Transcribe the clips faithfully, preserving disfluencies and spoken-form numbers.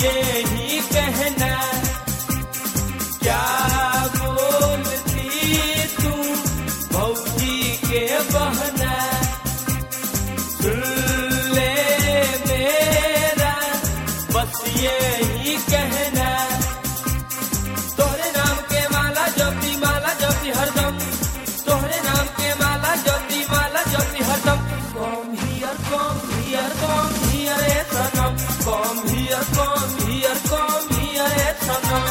यही कहना क्या बोलती तू भौजी के बहना सुन ले मेरा बस यही कहना तोहरे नाम के माला जपती माला जपती हरदम तोहरे नाम के माला जपती माला जपती हरदम Come here, come here, come here, it's a no. Come here, come here, come here, it's a no.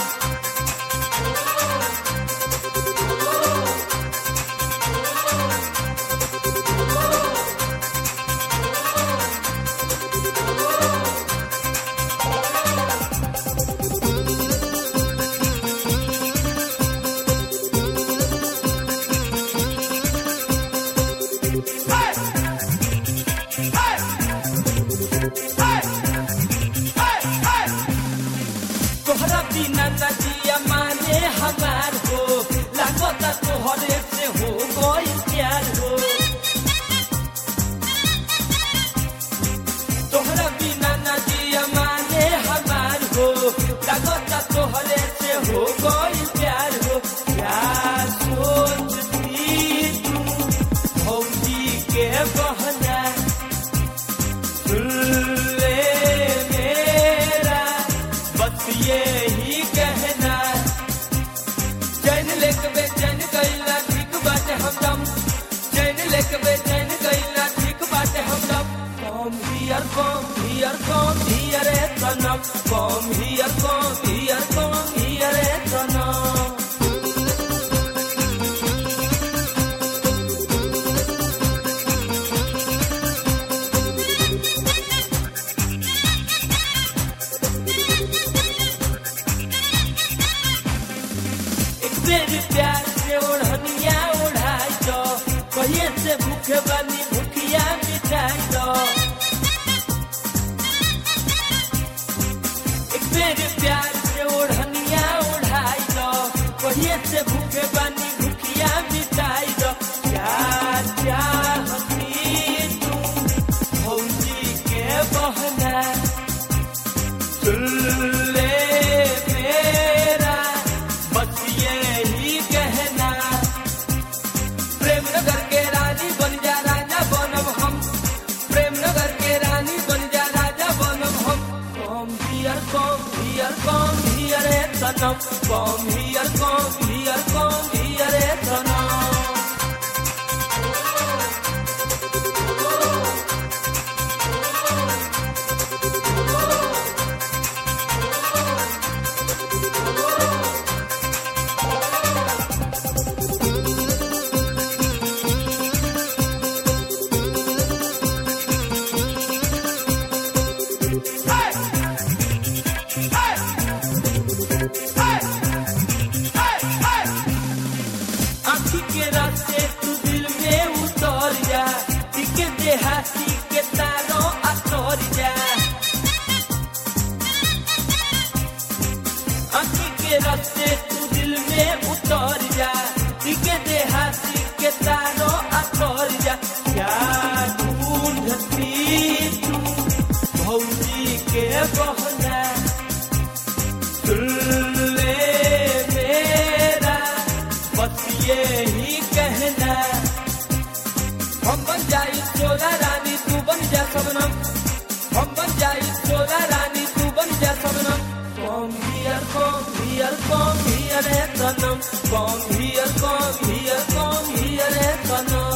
तोहरा बिना नदिया माने हमार हो लागता तोहरे से हो गई प्यार हो तोहरा बिना नदिया माने हमार हो लागता तोहरे से हो गई प्यार हो क्या सोचती तू भौजी के बहना सुन ले मेरा बस यही कहना चैन लेके बेचैन कैला ठीक बाटे हमदम चैन लेके बेचैन कैला ठीक बाटे हमदम come here come here come here ए सनम come here come here come here ए सनम तेरे प्यार से ओढ़निया ओढ़ाई दो कहिए से भूखे बनी भूखिया मिटाई दो एक तेरे प्यार से ओढ़निया ओढ़ाई दो कहिए से भूखे बनी भूखिया मिटाई दो क्या चाहती तू भौजी के बहना सुन ले मेरा बस यही कहना प्रेम नगर के रानी बन जा राजा बनब हम प्रेम नगर के रानी बन जा राजा बनब हम come here come here come here ए सनम come here come here come here ए सनम आँखी के रास्ते तू दिल में उतर जा दिखे देहाती के तारों अतर जा आँखी के रास्ते तू दिल में उतर जा दिखे देहाती के तारों अतर जा क्या ढूंढती तू भौजी के बहना सुन ले मेरा बस यही कहना हम बन जाई चोला रानी तू बन जा सबनम हम बन जाई चोला रानी तू बन जा सबनम come here come here come here ए सनम come here come here come here ए सनम